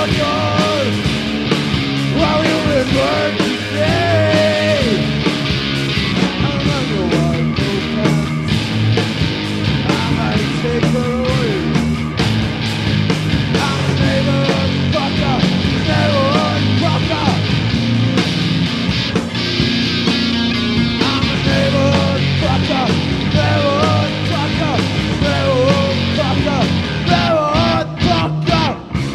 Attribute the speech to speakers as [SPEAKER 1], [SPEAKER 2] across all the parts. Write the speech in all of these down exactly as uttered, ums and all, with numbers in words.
[SPEAKER 1] door while you were in work today. I remember what opens. I might take her away. I'm a neighborhood fucker, neighborhood fucker. I'm a neighborhood fucker, neighborhood fucker, neighborhood fucker, neighborhood fucker.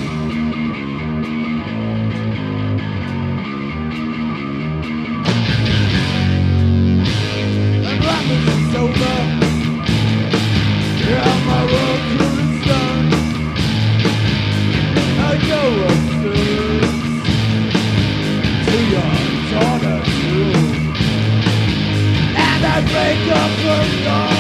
[SPEAKER 1] And rapping is over. Yeah, my work here is done. I go upstairs to your daughter's room, and I break up her door.